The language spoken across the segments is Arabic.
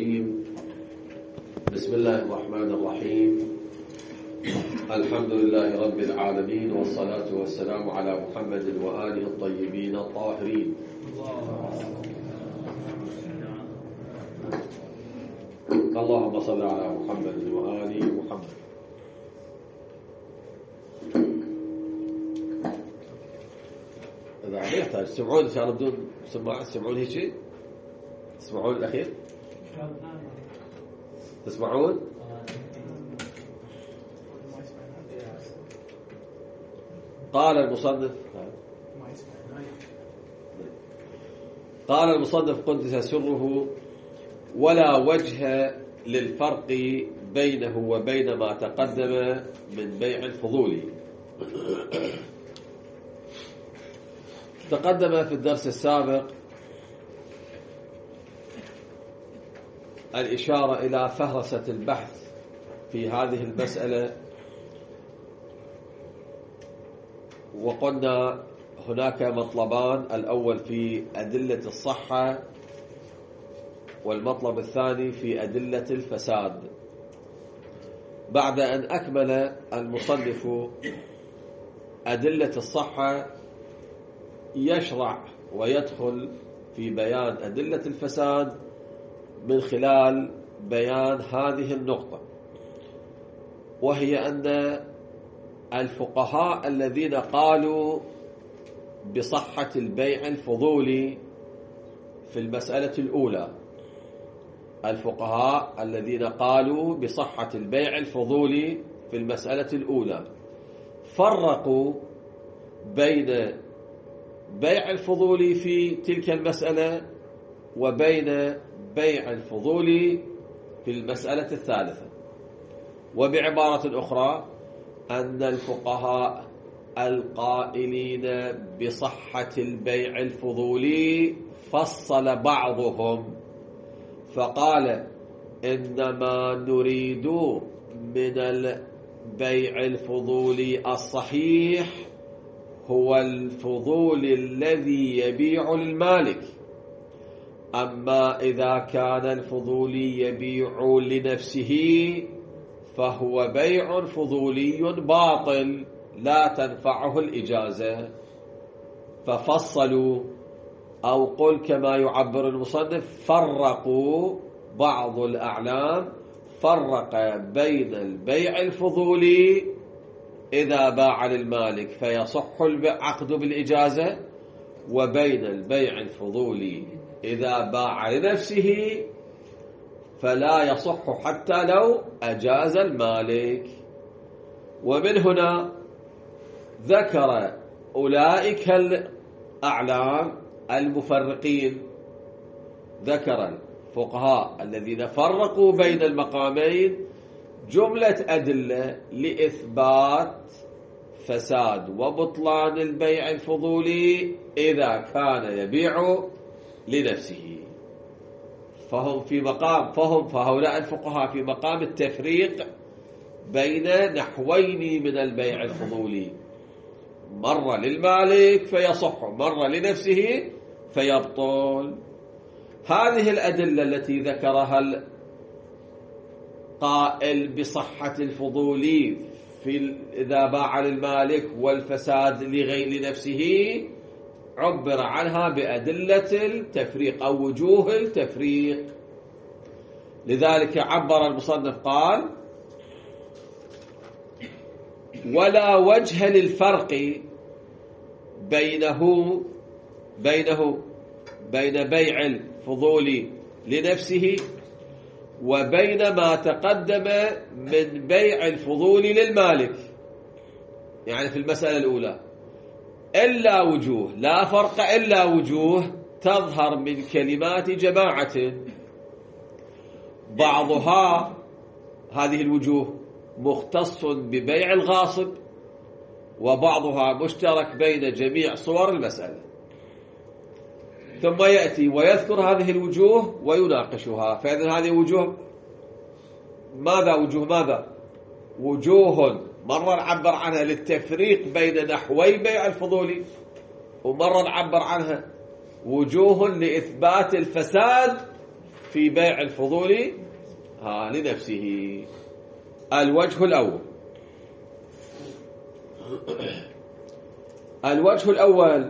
الرجيم. بسم الله الرحمن الرحيم. الحمد لله رب العالمين، والصلاة والسلام على محمد وآله الطيبين الطاهرين. اللهم صل على محمد وآل محمد. إذا ما يحتاج تسمعون إن شاء الله بدون سماعة، تسمعون هيك شيء؟ تسمعون الأخير؟ تسمعون؟ قال المصنف قدس سره: ولا وجه للفرق بينه وبين ما تقدم من بيع الفضول. تقدم في الدرس السابق الإشارة إلى فهرسة البحث في هذه المسألة، وقلنا هناك مطلبان: الأول في أدلة الصحة، والمطلب الثاني في أدلة الفساد. بعد أن أكمل المصنف أدلة الصحة يشرع ويدخل في بيان أدلة الفساد من خلال بيان هذه النقطة، وهي أن الفقهاء الذين قالوا بصحة البيع الفضولي في المسألة الأولى، الفقهاء الذين قالوا بصحة البيع الفضولي في المسألة الأولى فرقوا بين بيع الفضولي في تلك المسألة وبين بيع الفضولي في المسألة الثالثة. وبعبارة أخرى، أن الفقهاء القائلين بصحة البيع الفضولي فصل بعضهم فقال: إنما نريد من البيع الفضولي الصحيح هو الفضول الذي يبيع للمالك، أما إذا كان الفضولي يبيع لنفسه فهو بيع فضولي باطل لا تنفعه الإجازة. ففصلوا، أو قل كما يعبر المصنف: فرقوا بعض الأعلام، فرق بين البيع الفضولي إذا باع للمالك فيصح العقد بالإجازة، وبين البيع الفضولي إذا باع لنفسه فلا يصح حتى لو أجاز المالك. ومن هنا ذكر أولئك الأعلام المفرقين، ذكر الفقهاء الذين فرقوا بين المقامين جملة أدلة لإثبات فساد وبطلان البيع الفضولي إذا كان يبيع لنفسه. فهؤلاء الفقهاء في مقام التفريق بين نحوين من البيع الفضولي: مرة للمالك فيصح، مرة لنفسه فيبطل. هذه الأدلة التي ذكرها القائل بصحة الفضولي إذا باع للمالك والفساد لنفسه عبر عنها بأدلة التفريق أو وجوه التفريق. لذلك عبر المصنف قال: ولا وجه للفرق بين بيع الفضول لنفسه وبين ما تقدم من بيع الفضول للمالك، يعني في المسألة الأولى، إلا وجوه، لا فرق إلا وجوه تظهر من كلمات جماعة، بعضها هذه الوجوه مختص ببيع الغاصب، وبعضها مشترك بين جميع صور المسألة. ثم يأتي ويذكر هذه الوجوه ويناقشها. فإذن هذه وجوه ماذا؟ وجوه مرة نعبر عنها للتفريق بين نحوي بيع الفضولي، ومرة نعبر عنها وجوه لإثبات الفساد في بيع الفضول لنفسه. الوجه الأول، الوجه الأول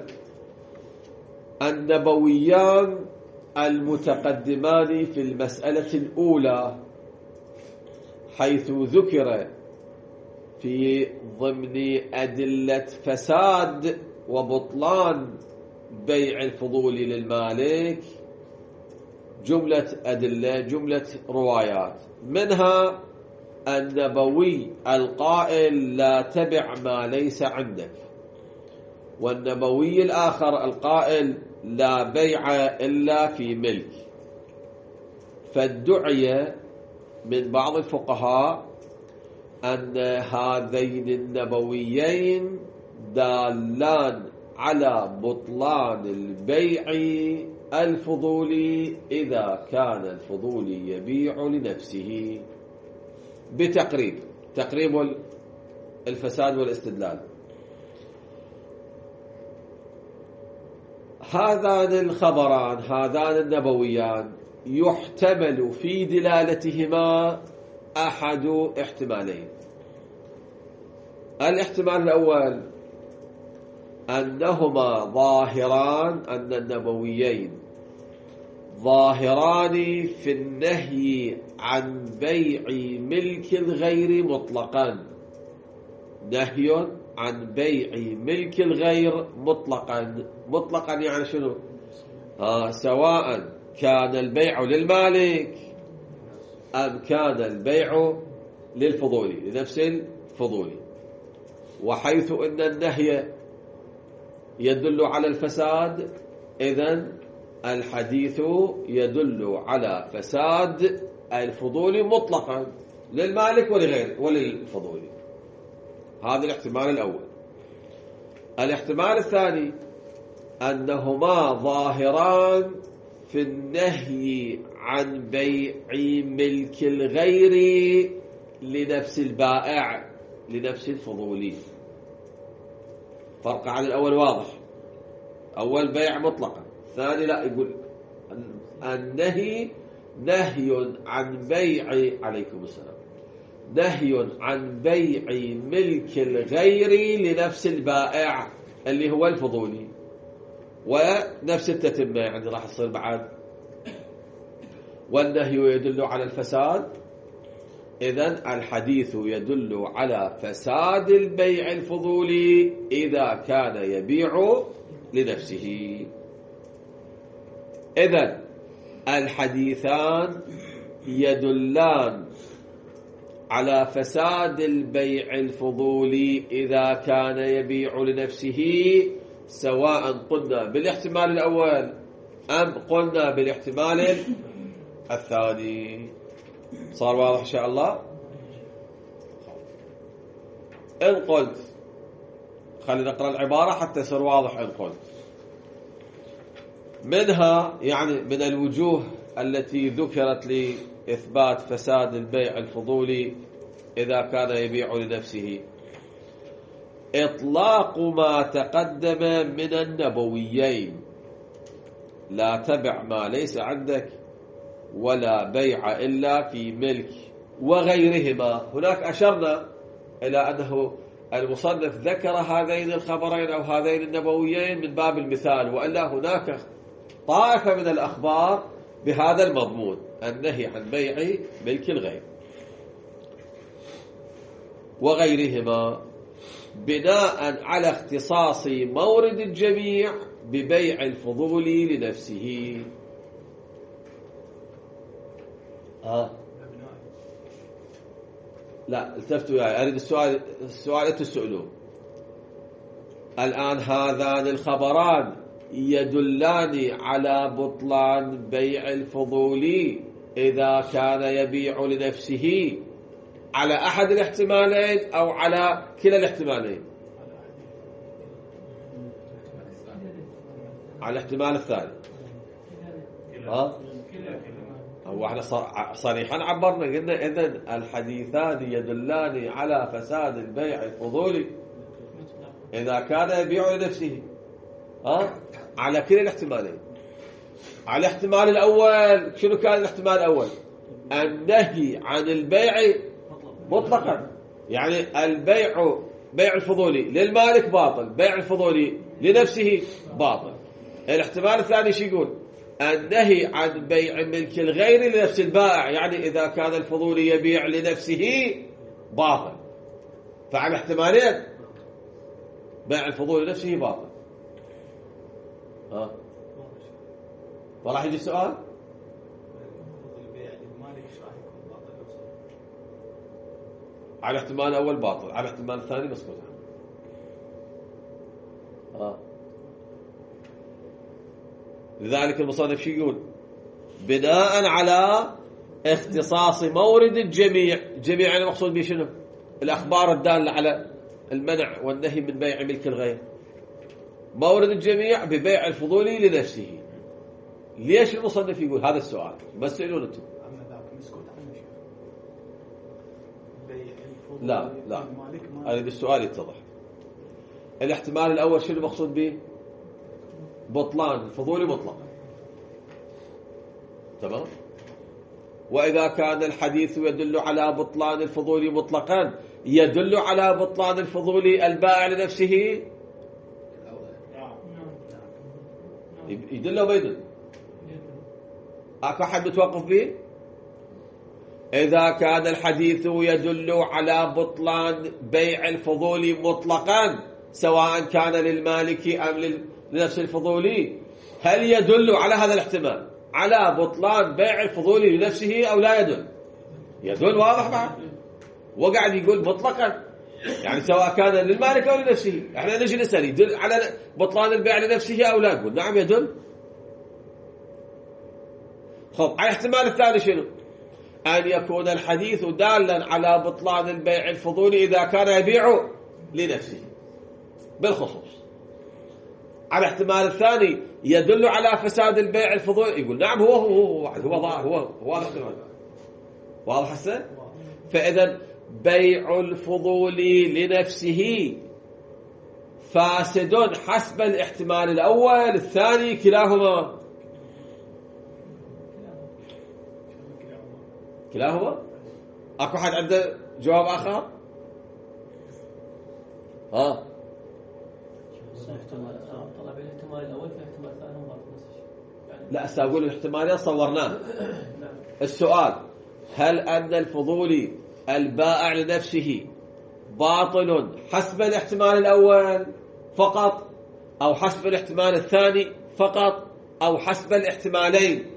النبويان المتقدمان في المسألة الأولى، حيث ذكر في ضمن أدلة فساد وبطلان بيع الفضول للمالك جملة أدلة، جملة روايات، منها النبوي القائل لا تبع ما ليس عندك، والنبوي الآخر القائل لا بيع إلا في ملك. فادعي من بعض الفقهاء أن هذين النبويين دالان على بطلان البيع الفضولي إذا كان الفضولي يبيع لنفسه، تقريب الفساد والاستدلال. هذان الخبران، هذان النبويان، يحتمل في دلالتهما أحد احتمالين. الاحتمال الأول أنهما ظاهران، أن النبويين ظاهران في النهي عن بيع ملك الغير مطلقا، نهي عن بيع ملك الغير مطلقا يعني شنو؟ سواء كان البيع للمالك أم كان البيع للفضولي، لنفس الفضولي. وحيث أن النهي يدل على الفساد، إذن الحديث يدل على فساد الفضولي مطلقا للمالك ولغيره وللفضولي. هذا الاحتمال الأول. الاحتمال الثاني أنهما ظاهران في النهي عن بيع ملك الغير لنفس البائع، لنفس الفضولي. فرق عن الأول واضح، أول بيع مطلقا، الثاني لا، يقول النهي نهي عن بيع، عليكم السلام، نهي عن بيع ملك الغير لنفس البائع اللي هو الفضولي، ونفس التتمة يعني راح تصير بعد. والنهي يدل على الفساد، إذن الحديث يدل على فساد البيع الفضولي إذا كان يبيع لنفسه. إذن الحديثان يدلان على فساد البيع الفضولي إذا كان يبيع لنفسه، سواء قلنا بالاحتمال الأول أم قلنا بالاحتمال الثاني. صار واضح إن شاء الله؟ إن قلت، خلينا نقرأ العبارة حتى يصير واضح. إن قلت منها، يعني من الوجوه التي ذكرت لإثبات فساد البيع الفضولي إذا كان يبيع لنفسه، إطلاق ما تقدم من النبويين لا تبع ما ليس عندك ولا بيع إلا في ملك وغيرهما. هناك أشرنا إلى أنه المصنف ذكر هذين الخبرين أو هذين النبويين من باب المثال، وإلا هناك طائفة من الأخبار بهذا المضمون، النهي عن بيع ملك الغير وغيرهما، بناء على اختصاص مورد الجميع ببيع الفضول لنفسه. لا التفتوا يعني، أريد السؤال تسألون الآن. هذان الخبران يدلان على بطلان بيع الفضول إذا كان يبيع لنفسه على أحد الاحتمالين أو على كلا الاحتمالين؟ على الاحتمال الثاني. هو احنا صريحا عبرنا قلنا إذن الحديثان يدلان على فساد البيع الفضولي إذا كان يبيع لنفسه على كلا الاحتمالين. على الاحتمال الأول شنو كان الاحتمال الأول؟ النهي عن البيع مطلقا، يعني البيع بيع الفضولي للمالك باطل، بيع الفضولي لنفسه باطل. الاحتمال الثاني شو يقول؟ النهي عن بيع ملك الغير لنفس البائع، يعني إذا كان الفضولي يبيع لنفسه باطل، فعلى احتمالين بيع الفضولي لنفسه باطل. فراح يجي السؤال على الاحتمال الأول باطل، على الاحتمال الثاني مسكوت عنه. لذلك المصنف شو يقول؟ بناء على اختصاص مورد الجميع، جميع المقصود به شنو؟ الأخبار الدالة على المنع والنهي من بيع ملك الغير. مورد الجميع ببيع الفضولي لنفسه. ليش المصنف يقول هذا السؤال؟ بس سألون انتم. لا أريد السؤال يتضح. الاحتمال الأول شنو المقصود به؟ بطلان الفضولي مطلق، تمام؟ وإذا كان الحديث يدل على بطلان الفضولي مطلقا، يدل على بطلان الفضولي البائع لنفسه؟ يدل أو ما يدل؟ أكو أحد متوقف به؟ إذا كان الحديث يدل على بطلان بيع الفضولي مطلقا سواء كان للمالك أم لنفس الفضولي، هل يدل على هذا الاحتمال على بطلان بيع الفضولي لنفسه أو لا يدل؟ يدل، واضح بعد. وقاعد يقول مطلقا، يعني سواء كان للمالك أو لنفسه. احنا نجي نسأل يدل على بطلان البيع لنفسه أو لا؟ نقول نعم يدل. خب على الاحتمال الثاني شنو؟ أن يكون الحديث دالا على بطلان البيع الفضولي إذا كان يبيع لنفسه بالخصوص. على الاحتمال الثاني يدل على فساد البيع الفضولي، يقول نعم هو واضح هسه. فإذا بيع الفضولي لنفسه فاسد حسب الاحتمال الأول الثاني كلاهما. أكو حد عنده جواب آخر؟ طلع الاحتمال الأول في الاحتمال الثاني لا أقول الاحتمالين صورناه. السؤال هل أن الفضولي البائع لنفسه باطل حسب الاحتمال الأول فقط، أو حسب الاحتمال الثاني فقط، أو حسب الاحتمالين؟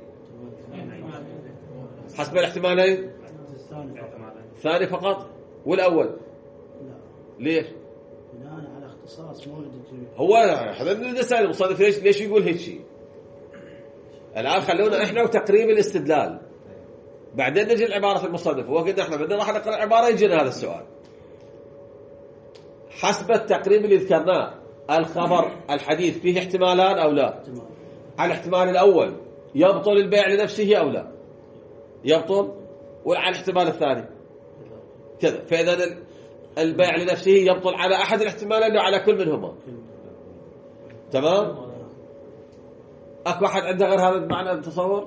حسب الاحتمالين الثاني فقط والأول. ليش؟ بناء على اختصاص مورد الجميع. هو احنا نسأل المصنف ليش يقول هيك شيء. الآن خلونا احنا وتقريب الاستدلال، بعدين نجي لعبارة المصنف. وقلنا احنا بدنا راح نقرأ العبارة يجينا هذا السؤال. حسب التقريب اللي ذكرناه الخبر الحديث فيه احتمالان أو لا؟ على الاحتمال الأول يبطل البيع لنفسه أو لا؟ يبطل. وعلى الاحتمال الثاني كذا. فإذا البيع لنفسه يبطل على أحد الاحتمالين أو على كل منهما. تمام؟ أكو أحد عنده غير هذا المعنى التصور؟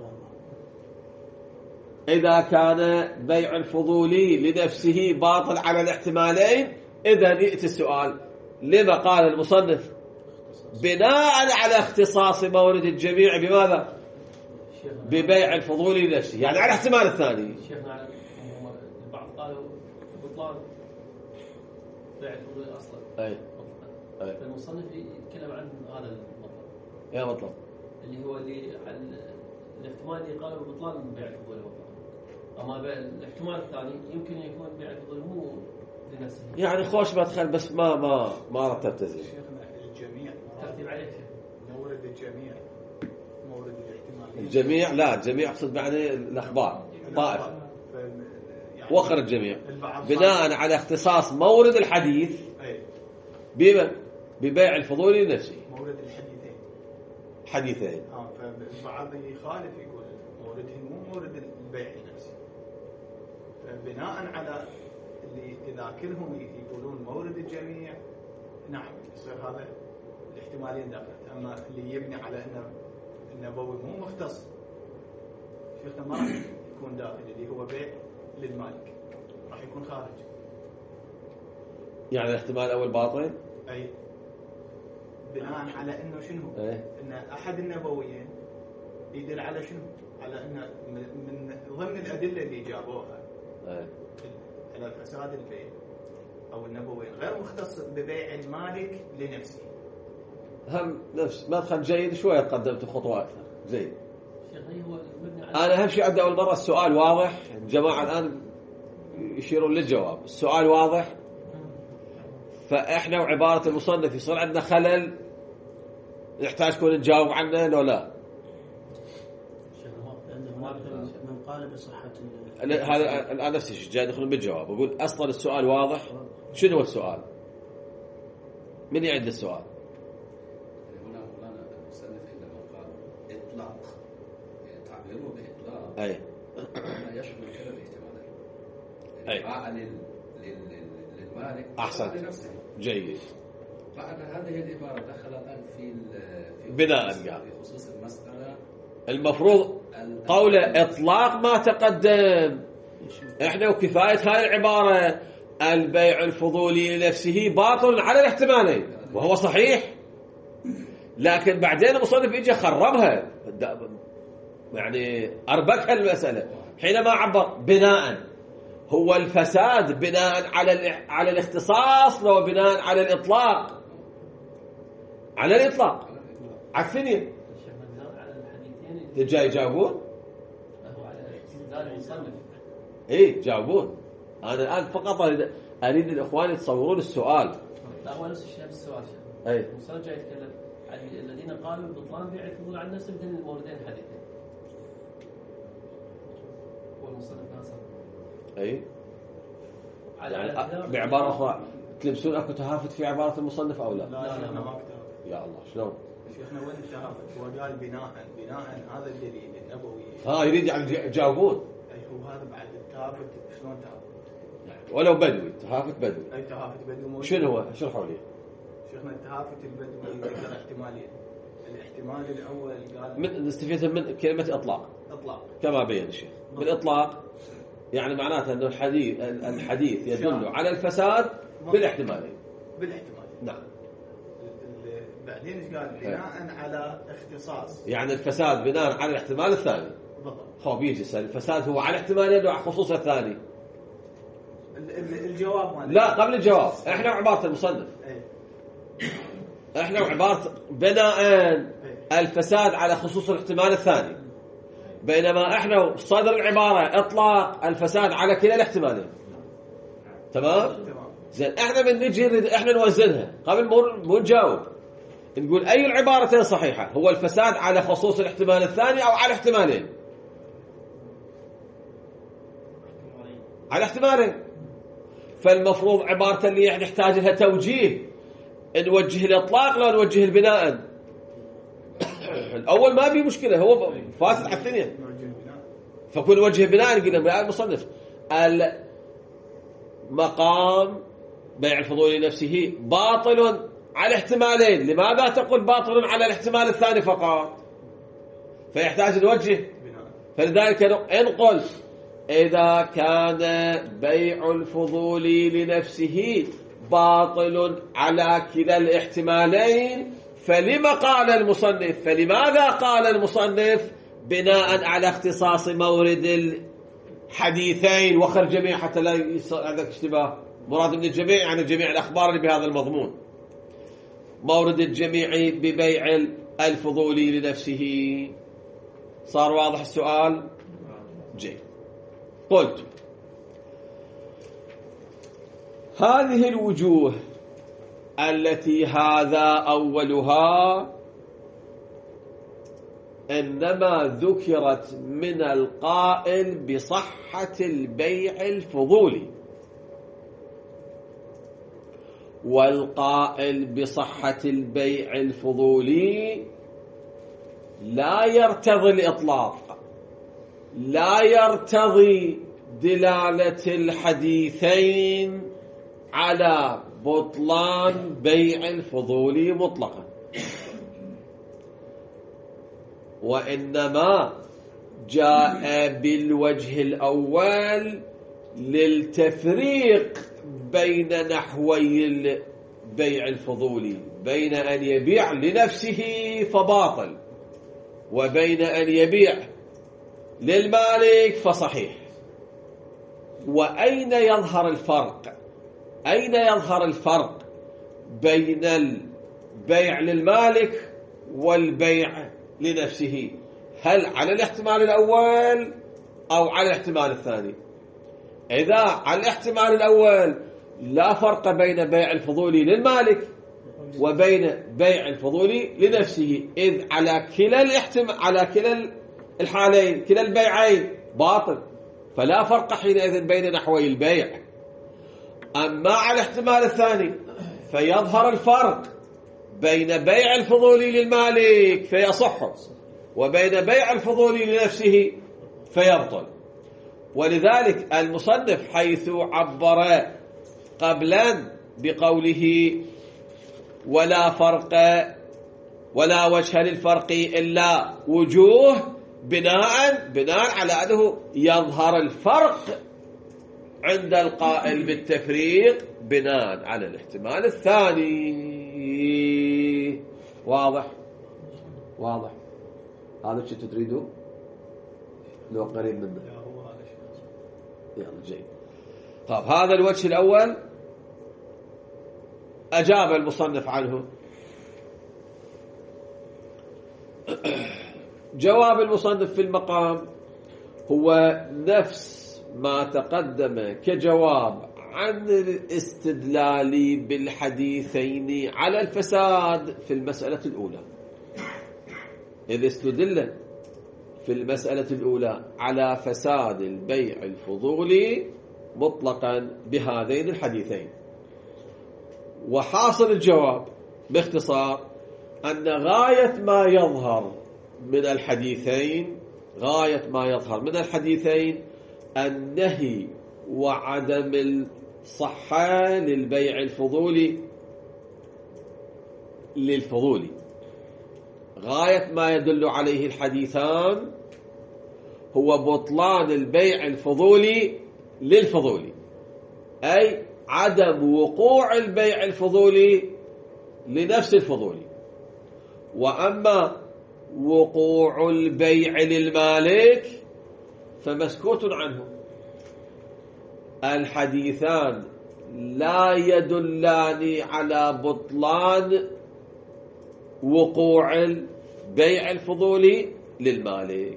إذا كان بيع الفضولي لنفسه باطل على الاحتمالين، إذا يأتي السؤال لما قال المصنف بناء على اختصاص مورد الجميع بماذا؟ ببيع الفضولي لنفسه، يعني على الاحتمال الثاني. شيخنا البعض قالوا بطلان بيع الفضولي أصلا. أي. فالمصنف يتكلم عن هذا المطلب. يا مطلب اللي هو الاحتمال اللي قالوا بطلان بيع الفضولي مطلقا. أما الاحتمال الثاني يمكن يكون بيع الفضولي مو لنفسه. يعني خوش مدخل بس ما رتبت زين. شيخنا الجميع ترتيب عليه مورد الجميع، مورد الاحتمال. الجميع لا، الجميع أقصد معنى الأخبار طائفة وخر الجميع بناء على اختصاص مورد الحديث ببيع الفضولي لنفسه. مورد حديثين. فالبعض يخالف يقول موردهم مو مورد البيع لنفسه. فبناء على اللي إذا كلهم يقولون مورد الجميع، نعم يصير هذا الاحتمالين داخل. أما اللي يبني على أنه النبوي مو مختص شيخنا، ما راح يكون داخل اللي هو بيع للمالك، راح يكون خارج. يعني الاحتمال الأول باطل. أي بناء على إنه شنو؟ إن أحد النبويين يدل على شنو؟ على إن من ضمن الأدلة اللي جابوها على فساد البيع أو النبوي غير مختص ببيع المالك لنفسه. هم نفس مدخل جيد، شوية قدمت خطوة أكثر زين. هو أنا أهم شيء عندي أول مرة السؤال واضح، الجماعة الآن يشيرون للجواب، السؤال واضح، فإحنا وعبارة المصنف يصير عندنا خلل نحتاج كون نجاوب عنه لو لا. من قال بصحة هذا الآن نفس الشيء جاي ندخل بالجواب، أقول أصلا السؤال واضح. شنو هو السؤال؟ من يعد السؤال؟ هنا مولانا المصنف عندما قال إطلاق، تعبيره بإطلاق أي لا يشمل كلا الاحتمالين. أي للمالك أحسنت، لنفسه. جيد. بعد هذه العبارة دخل الآن في بناء في خصوص المسألة، المفروض قوله إطلاق ما تقدم. إحنا وكفاية هاي العبارة البيع الفضولي لنفسه باطل على الاحتمالين، وهو صحيح، لكن بعدين المصنف يجي خربها، يعني أربكها المسألة حينما عبر بناء. هو الفساد بناء على الاختصاص لو بناء على الإطلاق؟ على الإطلاق. عكسني جاي يجاوبون. ايه جاوبون. انا الان فقط اريد الاخوان يتصورون السؤال. لا هو نفس الشيء السؤال. اي المصنف جاي يتكلم عن الذين قالوا بطلان بيع الفضول عن نفسه بدون الموردين الحديثين. هو المصنف ناصر. اي يعني بعباره اخرى تلبسون اكو تهافت في عباره المصنف او لا؟ لا شيخنا ما كتب. يا الله شلون؟ شيخنا وين التهافت؟ هو قال بناء هذا الدليل النبوي. يريد يعني يجاوبون. اي هو هذا بعد التهافت شلون تهافت؟ ولو بدوي، تهافت بدوي. اي تهافت بدوي. شنو هو؟ اشرحوا لي. شيخنا التهافت البدوي ذكر احتمالين. الاحتمال الاول قال من نستفيد من كلمه اطلاق. اطلاق كما بين الشيخ. بالاطلاق يعني معناته انه الحديث يدل على الفساد بالاحتمالين. نعم. بعدين ايش قال؟ بناء على اختصاص. يعني الفساد بناء على الاحتمال الثاني. بالضبط. خب يجي يسأل الفساد هو على احتمالين وعلى خصوص الثاني. الجواب مالك. لا قبل الجواب احنا وعبارة المصنف. احنا وعبارة بناء الفساد على خصوص الاحتمال الثاني، بينما احنا صدر العبارة اطلاق الفساد على كلا الاحتمالين. تمام؟ زين احنا من نجي احنا نوزنها قبل مو نجاوب، نقول اي العبارتين صحيحة؟ هو الفساد على خصوص الاحتمال الثاني او على احتمالين؟ على احتمالين. فالمفروض عبارة اللي نحتاج لها توجيه، نوجه الاطلاق لا نوجه البناء. الاول ما بي مشكلة، هو فاسد على الثانية، فكل وجه بناء نقول بناء المصنف المقام بيع الفضول لنفسه باطل على احتمالين. لماذا تقول باطل على الاحتمال الثاني فقط؟ فيحتاج نوجه. فلذلك انقل إذا كان بيع الفضول لنفسه باطل على كلا الاحتمالين فلما قال المصنف؟ فلماذا قال المصنف بناء على اختصاص مورد الحديثين وخر جميع حتى لا يصير عندك اشتباه؟ مراد من الجميع يعني جميع الأخبار اللي بهذا المضمون. مورد الجميع ببيع الفضول لنفسه. صار واضح السؤال؟ جيد. قلت هذه الوجوه التي هذا أولها إنما ذكرت من القائل بصحة البيع الفضولي، والقائل بصحة البيع الفضولي لا يرتضي الإطلاق، لا يرتضي دلالة الحديثين على بطلان بيع الفضولي مطلقا. وإنما جاء بالوجه الأول للتفريق بين نحوي البيع الفضولي، بين أن يبيع لنفسه فباطل وبين أن يبيع للمالك فصحيح. وأين يظهر الفرق؟ أين يظهر الفرق بين البيع للمالك والبيع لنفسه؟ هل على الاحتمال الأول أو على الاحتمال الثاني؟ إذا على الاحتمال الأول لا فرق بين بيع الفضولي للمالك وبين بيع الفضولي لنفسه، إذ على كلا الحالين كلا البيعين باطل، فلا فرق حينئذ بين نحوي البيع. أما على الاحتمال الثاني فيظهر الفرق بين بيع الفضولي للمالك فيصح وبين بيع الفضولي لنفسه فيبطل. ولذلك المصنف حيث عبر قبلا بقوله ولا فرق ولا وجه للفرق إلا وجوه، بناء على أنه يظهر الفرق عند القائل بالتفريق بناء على الاحتمال الثاني. واضح هذا شو تريدوا لو قريب منه؟ يلا جيد. طب هذا الوجه الأول أجاب المصنف عنه. جواب المصنف في المقام هو نفس ما تقدم كجواب عن الاستدلال بالحديثين على الفساد في المسألة الأولى. إذ استدل في المسألة الأولى على فساد البيع الفضولي مطلقا بهذين الحديثين. وحاصل الجواب باختصار أن غاية ما يظهر من الحديثين النهي وعدم الصحة للبيع الفضولي للفضولي. غاية ما يدل عليه الحديثان هو بطلان البيع الفضولي للفضولي، أي عدم وقوع البيع الفضولي لنفس الفضولي. وأما وقوع البيع للمالك فمسكوت عنه. الحديثان لا يدلان على بطلان وقوع البيع الفضولي للمالك،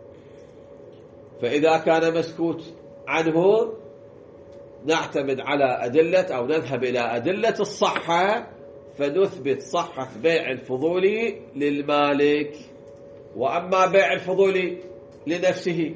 فإذا كان مسكوت عنه نعتمد على أدلة أو نذهب إلى أدلة الصحة فنثبت صحة بيع الفضولي للمالك. وأما بيع الفضولي لنفسه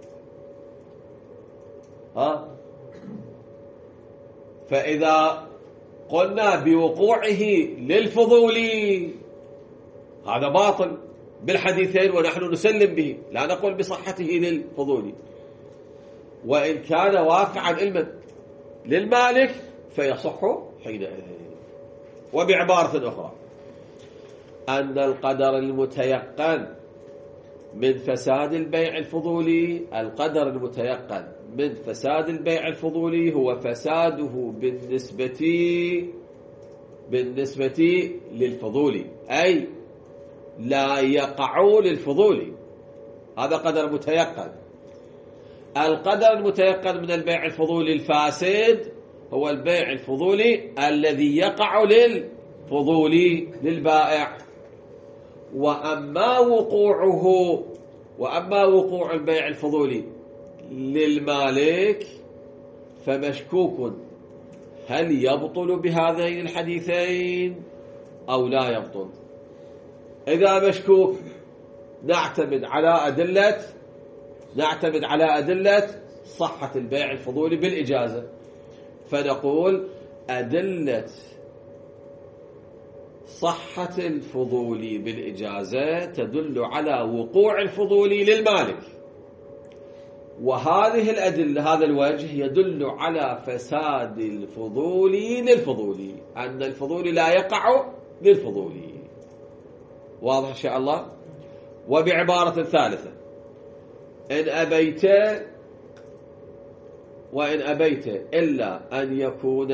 فإذا قلنا بوقوعه للفضولي هذا باطل بالحديثين ونحن نسلم به، لا نقول بصحته للفضولي. وإن كان واقعا علما للمالك فيصح حينئذ. وبعبارة أخرى أن القدر المتيقن من فساد البيع الفضولي هو فساده بالنسبة للفضولي، أي لا يقع للفضولي. هذا قدر متيقن. القدر المتيقن من البيع الفضولي الفاسد هو البيع الفضولي الذي يقع للفضولي للبائع. وأما وقوع البيع الفضولي للمالك فمشكوك هل يبطل بهذين الحديثين أو لا يبطل. إذا مشكوك نعتمد على أدلة صحة البيع الفضولي بالإجازة، فنقول أدلة صحة الفضولي بالإجازة تدل على وقوع الفضولي للمالك، وهذه الأدلة هذا الوجه يدل على فساد الفضولي للفضولي، أن الفضولي لا يقع للفضولي. واضح إن شاء الله. وبعبارة ثالثة: وإن أبيت إلا أن يكون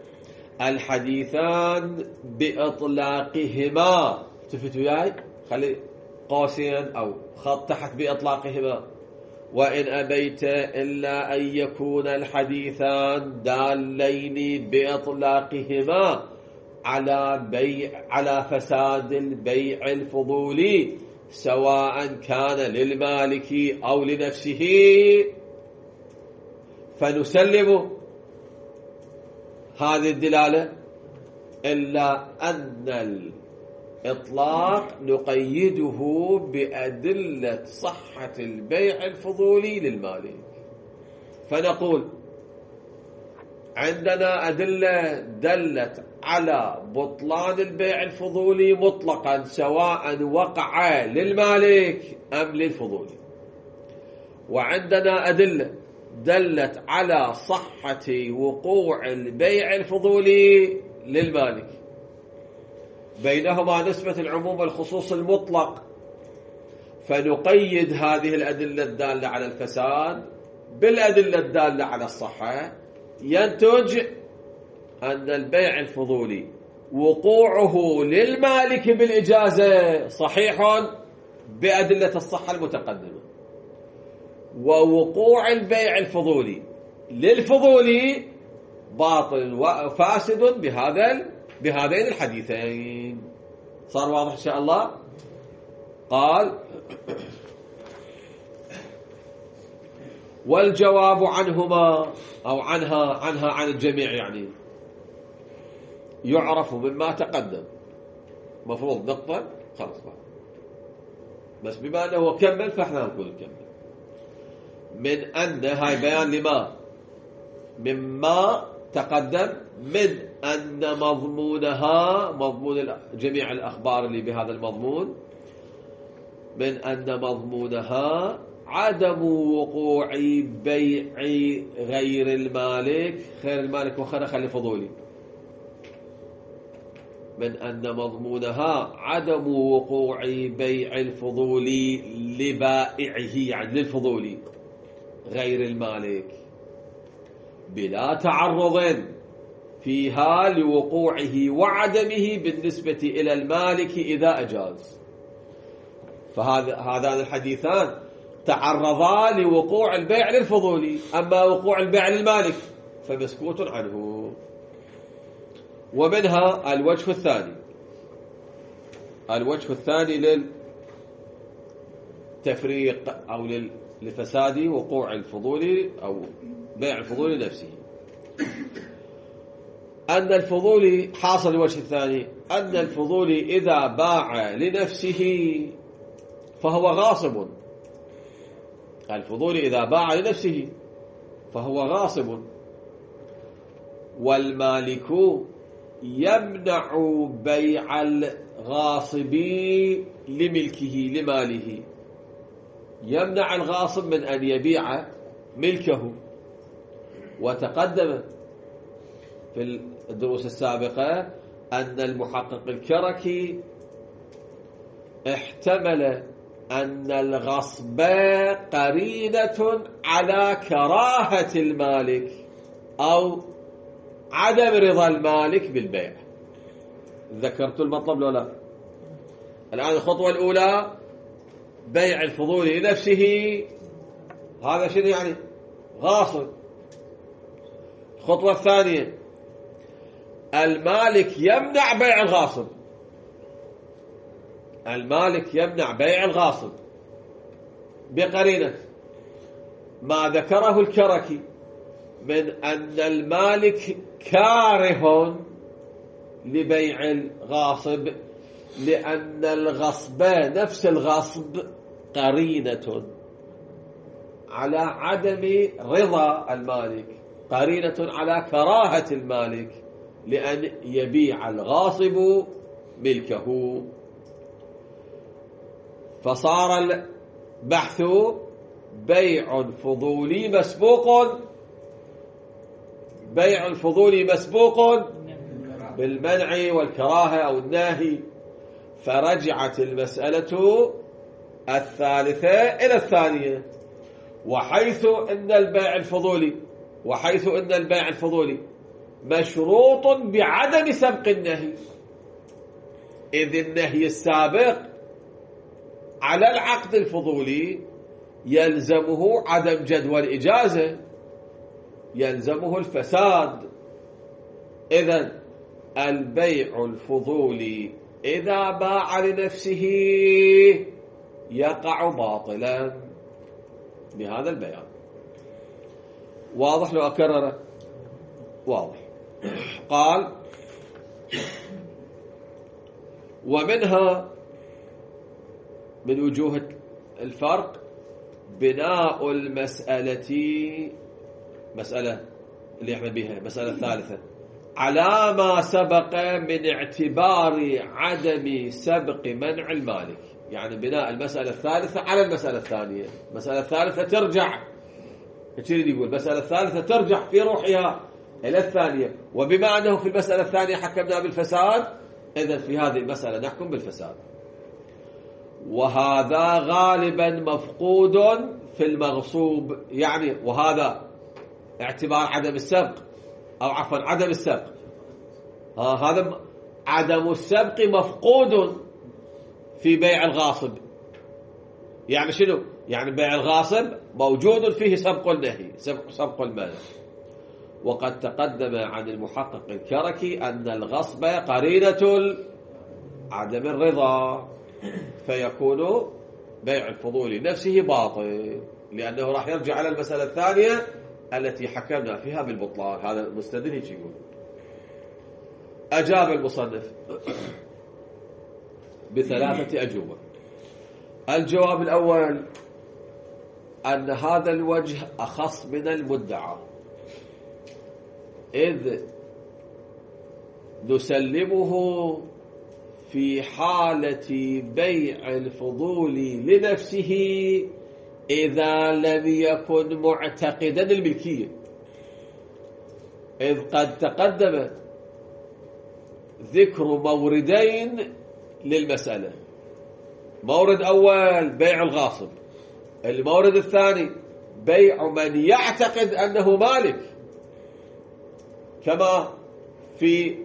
الحديثان بإطلاقهما، تفتوا وياي، خلي قوسين أو خط تحت بإطلاقهما. وإن أبيت إلا أن يكون الحديثان دالين بإطلاقهما على فساد البيع الفضولي سواء كان للمالك أو لنفسه، فنسلم هذه الدلالة، إلا أن الإطلاق نقيده بأدلة صحة البيع الفضولي للمالك. فنقول عندنا أدلة دلت على بطلان البيع الفضولي مطلقا سواء وقع للمالك أم للفضولي، وعندنا أدلة دلت على صحة وقوع البيع الفضولي للمالك، بينهما نسبة العموم والخصوص المطلق، فنقيد هذه الأدلة الدالة على الفساد بالأدلة الدالة على الصحة، ينتج أن البيع الفضولي وقوعه للمالك بالإجازة صحيح بأدلة الصحة المتقدمة، ووقوع البيع الفضولي للفضولي باطل وفاسد بهذين الحديثين. صار واضح إن شاء الله؟ قال: والجواب عنهما أو عنها عن الجميع، يعني يعرف مما تقدم. مفروض نقطة خلاص بقى، بس بما أنه كمل فإحنا نقول كمل. من أن هاي بيان لما مما تقدم، من أن مضمونها، مضمون جميع الأخبار اللي بهذا المضمون، من أن مضمونها عدم وقوع بيع غير المالك، خير المالك وخلي فضولي، من أن مضمونها عدم وقوع بيع الفضولي لبائعه، يعني للفضولي غير المالك، بلا تعرض فيها لوقوعه وعدمه بالنسبة إلى المالك إذا أجاز. فهذان الحديثان تعرضا لوقوع البيع للفضولي، أما وقوع البيع للمالك فمسكوت عنه. ومنها الوجه الثاني للتفريق أو لفساد وقوع الفضولي أو بيع الفضولي نفسه، أن الفضولي حاصل. الوجه الثاني أن الفضولي إذا باع لنفسه فهو غاصب. الفضولي إذا باع لنفسه فهو غاصب، والمالك يمنع بيع الغاصب لملكه لماله، يمنع الغاصب من أن يبيع ملكه. وتقدم في الدروس السابقة أن المحقق الكركي احتمل أن الغصب قرينة على كراهة المالك أو عدم رضا المالك بالبيع. ذكرت المطلب لو لا؟ الآن الخطوة الأولى بيع الفضولي لنفسه، هذا شنو يعني؟ غاصب. الخطوة الثانية المالك يمنع بيع الغاصب، المالك يمنع بيع الغاصب بقرينة ما ذكره الكركي من أن المالك كاره لبيع الغاصب، لأن الغصب نفس الغصب قرينة على عدم رضا المالك، قرينة على كراهة المالك لأن يبيع الغاصب ملكه. فصار البحث بيع فضولي مسبوق، بيع الفضولي مسبوق بالمنع والكراهة أو الناهي، فرجعت المسألة الثالثة إلى الثانية. وحيث أن البيع الفضولي مشروط بعدم سبق النهي، إذ النهي السابق على العقد الفضولي يلزمه عدم جدوى الإجازة، يلزمه الفساد. إذن البيع الفضولي إذا باع لنفسه يقع باطلا بهذا البيان. واضح لو أكرره؟ واضح. قال: ومنها من وجوه الفرق بناء مسألة اللي احنا بيها مسألة الثالثة على ما سبق من اعتبار عدم سبق منع المالك، يعني بناء المسألة الثالثة على المسألة الثانية. المسألة الثالثة ترجع، يقول المسألة الثالثة ترجع في روحها إلى الثانية، وبما أنه في المسألة الثانية حكمنا بالفساد، إذن في هذه المسألة نحكم بالفساد. وهذا غالبا مفقود في المغصوب، يعني وهذا اعتبار عدم السبق، أو عفوا عدم السبق، هذا عدم السبق مفقود في بيع الغاصب. يعني شنو؟ يعني بيع الغاصب موجود فيه سبق النهي، سبق المنع. وقد تقدم عن المحقق الكركي أن الغصب قرينة عدم الرضا، فيكون بيع الفضول نفسه باطل، لأنه راح يرجع على المسألة الثانية التي حكمنا فيها بالبطلان. هذا المستدل هيك يقول. أجاب المصنف بثلاثة أجوبة. الجواب الأول أن هذا الوجه أخص من المدعى، إذ نسلمه في حالة بيع الفضول لنفسه إذا لم يكن معتقدا الملكية، إذ قد تقدم ذكر موردين للمسألة. مورد أول بيع الغاصب، المورد الثاني بيع من يعتقد أنه مالك، كما في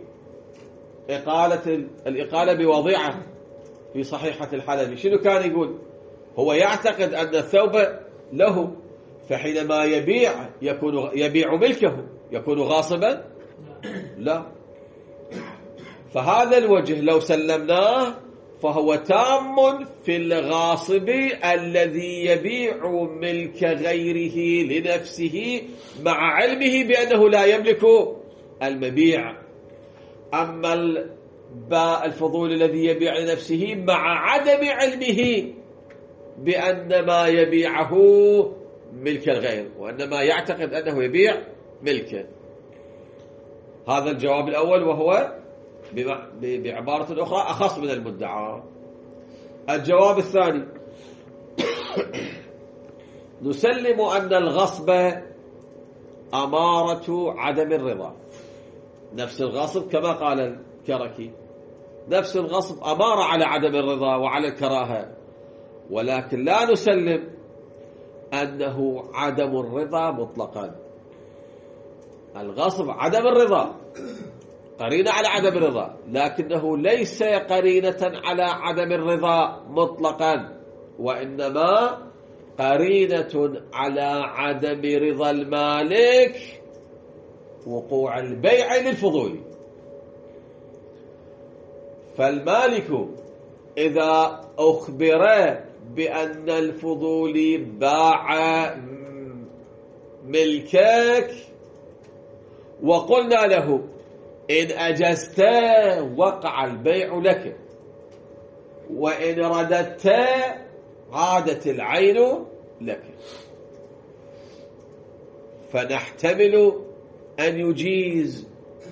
الإقالة بوضيعة في صحيحة الحلبي. شنو كان يقول؟ هو يعتقد أن الثوب له، فحينما يبيع ملكه يكون غاصبا؟ لا. فهذا الوجه لو سلمناه فهو تام في الغاصب الذي يبيع ملك غيره لنفسه مع علمه بأنه لا يملك المبيع. أما الفضول الذي يبيع لنفسه مع عدم علمه بأن ما يبيعه ملك الغير، وأنما يعتقد أنه يبيع ملكه. هذا الجواب الأول، وهو بعبارة أخرى أخص من المدعى. الجواب الثاني نسلم أن الغصب أمارة عدم الرضا، نفس الغصب كما قال الكركي، نفس الغصب أمارة على عدم الرضا وعلى الكراهة، ولكن لا نسلم أنه عدم الرضا مطلقا. الغصب عدم الرضا قرينة على عدم الرضا، لكنه ليس قرينة على عدم الرضا مطلقا، وإنما قرينة على عدم رضا المالك وقوع البيع للفضول. فالمالك إذا أخبر بأن الفضول باع ملكك وقلنا له إن أجزت وقع البيع لك، وإن رددت عادت العين لك، فنحتمل أن يجيز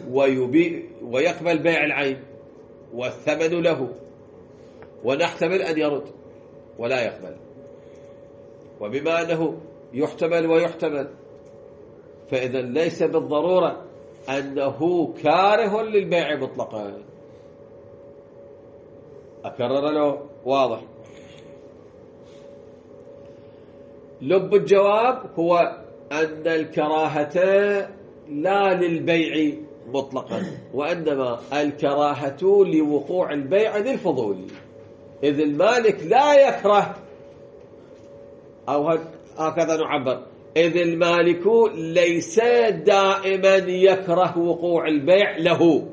ويقبل بيع العين والثمن له، ونحتمل أن يرد ولا يقبل. وبما أنه يحتمل ويحتمل، فإذا ليس بالضرورة أنه كاره للبيع مطلقا. أكرر له واضح. لب الجواب هو أن الكراهة لا للبيع مطلقا، وإنما الكراهة لوقوع البيع للفضول، إذ المالك لا يكره، أو هكذا نعبر، إذ المالك ليس دائما يكره وقوع البيع له.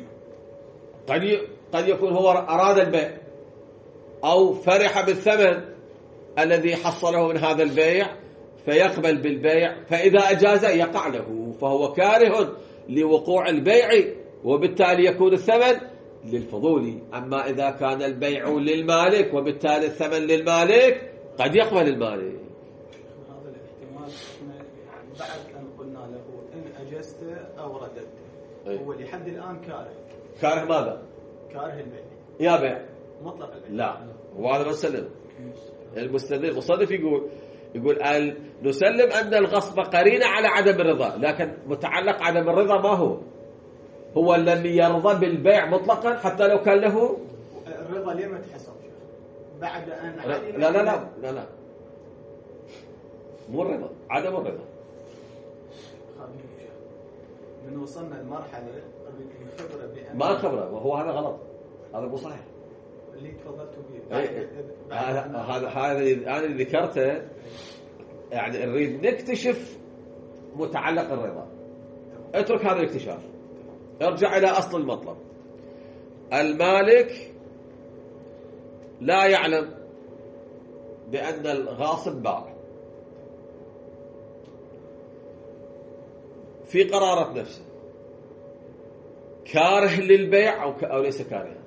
قد يكون هو أراد البيع أو فرح بالثمن الذي حصله من هذا البيع فيقبل بالبيع، فإذا أجاز يقع له، فهو كاره لوقوع البيع وبالتالي يكون الثمن للفضول. أما إذا كان البيع للمالك وبالتالي الثمن للمالك قد يقبل المالك. هذا الاحتمال بعد أن قلنا له إن أجزت أو رددت، هو لحد الآن كاره ماذا؟ كاره البيع. يا بيع مطلق البيع لا، وهذا نسلم. المصنف يقول نسلم أن الغصب قرينة على عدم الرضا، لكن متعلق عدم الرضا ما هو لم يرضى بالبيع مطلقا حتى لو كان له الرضا. ليه ما تحسب بعد أن لا لا لا لا لا مو الرضا، عدم الرضا. من وصلنا لمرحلة الخبرة بأن ما الخبرة، وهو هذا غلط، هذا مو صحيح. اللي تفضلتوا به هذا أنا اللي ذكرته، يعني نريد نكتشف متعلق الرضا. اترك هذا الاكتشاف، ارجع إلى أصل المطلب. المالك لا يعلم بأن الغاصب باع، في قرارة نفسه كاره للبيع أو ليس كاره؟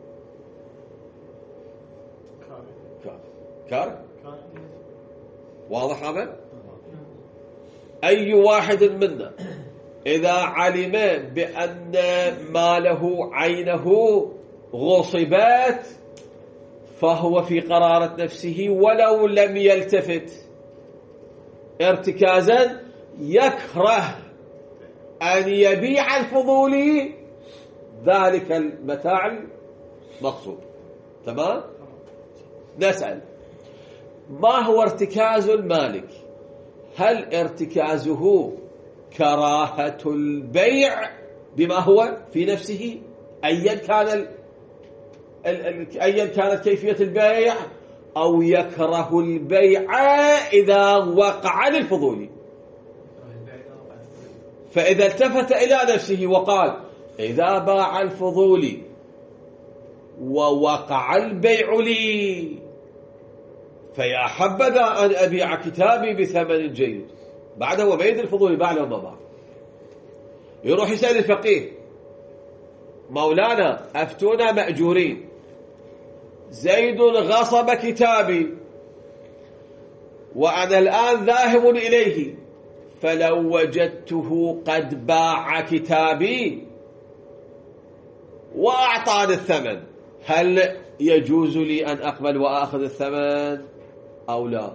كاره. واضح هذا؟ أي واحد منا إذا علم بأن ماله عينه غصبات فهو في قرارة نفسه ولو لم يلتفت ارتكازا يكره أن يبيع الفضولي ذلك المتاع المقصود. تمام؟ نسأل ما هو ارتكاز المالك؟ هل ارتكازه كراهة البيع بما هو في نفسه أيا كانت كيفية البيع، أو يكره البيع إذا وقع للفضول؟ فإذا التفت إلى نفسه وقال إذا باع الفضول ووقع البيع لي فيا حبذا أن أبيع كتابي بثمن جيد، بعد هو بيد الفضول باع له ما باع. يروح يسأل الفقيه مولانا أفتونا مأجورين، زيد غصب كتابي وأنا الآن ذاهب إليه، فلو وجدته قد باع كتابي وأعطاني الثمن هل يجوز لي أن أقبل وأخذ الثمن أو لا؟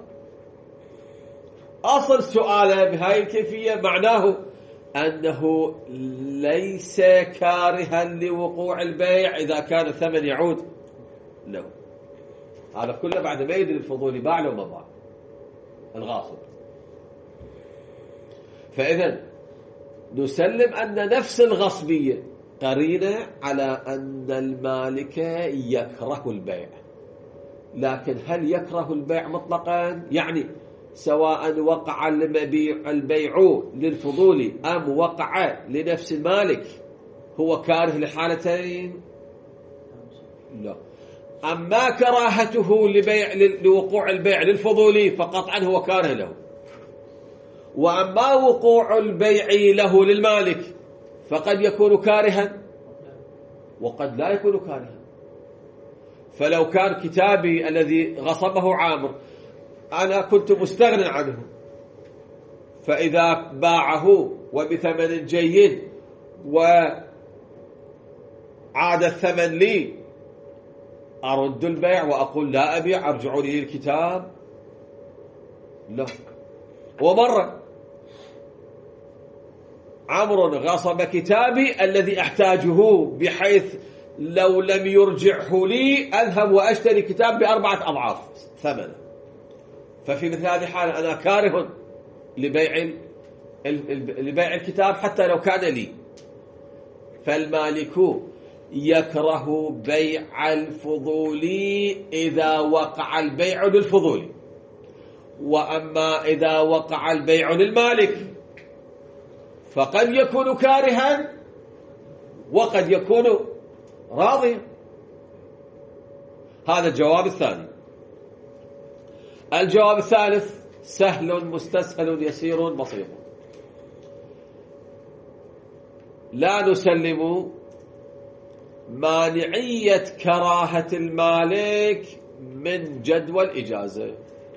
أصل سؤاله بهاي الكيفية معناه أنه ليس كارها لوقوع البيع إذا كان الثمن يعود له. هذا كله بعد ما يدري الفضول باع له ما باع الغاصب. فإذا نسلم أن نفس الغصبية قرينة على أن المالك يكره البيع، لكن هل يكره البيع مطلقا؟ يعني سواء وقع البيع للفضول أم وقع لنفس المالك هو كاره لحالتين؟ لا. أما كراهته لوقوع البيع للفضول فقطعا هو كاره له، وأما وقوع البيع له للمالك فقد يكون كارها وقد لا يكون كارها. فلو كان كتابي الذي غصبه عامر أنا كنت مستغنى عنه، فإذا باعه وبثمن جيد وعاد الثمن لي أرد البيع وأقول لا أبيع، أرجعوا لي الكتاب؟ لا. ومرة عمرو غصب كتابي الذي أحتاجه بحيث لو لم يرجعه لي أذهب وأشتري كتاب ب4 أضعاف ثمنه، ففي مثل هذه الحالة أنا كاره لبيع الكتاب حتى لو كان لي. فالمالك يكره بيع الفضولي إذا وقع البيع للفضولي، وأما إذا وقع البيع للمالك فقد يكون كارها وقد يكون راضيا. هذا الجواب الثاني. الجواب الثالث سهل مستسهل يسير بسيط. لا نسلم مانعية كراهة المالك من جدوى الإجازة،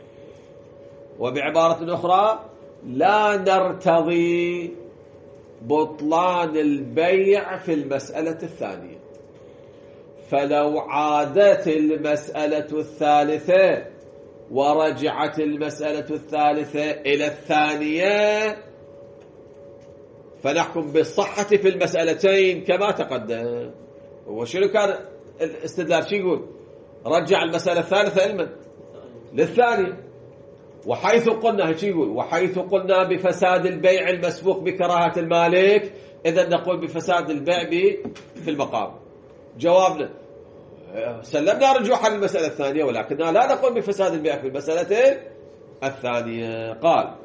وبعبارة أخرى لا نرتضي بطلان البيع في المسألة الثانية. فلو عادت المسألة الثالثة ورجعت المسألة الثالثة إلى الثانية فنحكم بالصحة في المسألتين كما تقدم. وشنو كان الاستدلال؟ شو يقول؟ رجع المسألة الثالثة للثانية. وحيث قلنا هيك يقول وحيث قلنا بفساد البيع المسبوق بكراهة المالك إذا نقول بفساد البيع في المقام. جوابنا سلمنا رجوعا للمسألة الثانية، ولكننا لا نقول بفساد البيع في المسألة الثانية. قال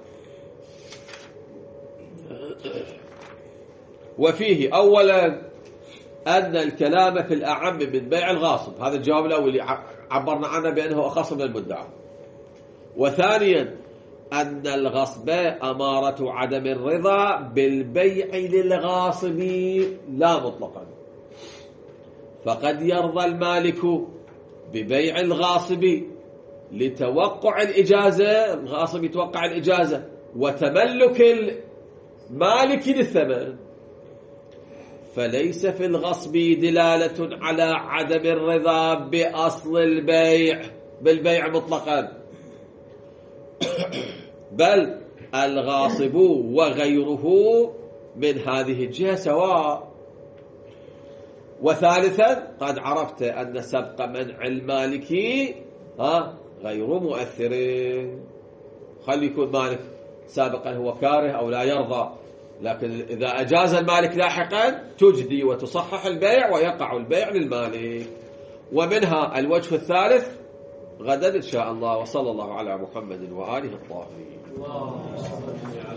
وفيه أولا أن الكلام في الأعم من بيع الغاصب، هذا الجواب الأول اللي عبرنا عنه بأنه أخص من المدعى. وثانيا أن الغصب أمارة عدم الرضا بالبيع للغاصب لا مطلقا، فقد يرضى المالك ببيع الغاصب لتوقع الإجازة، الغاصب يتوقع الإجازة وتملك المالك للثمن، فليس في الغصب دلالة على عدم الرضا بأصل البيع بالبيع مطلقا، بل الغاصب وغيره من هذه الجهة سواء. وثالثا قد عرفت أن سبق منع المالك غير مؤثر. خلي يكون مالك سابقا هو كاره أو لا يرضى، لكن إذا أجاز المالك لاحقا تجدي وتصحح البيع ويقع البيع للمالك. ومنها الوجه الثالث غدا إن شاء الله. وصلى الله على محمد وآله الطاهرين.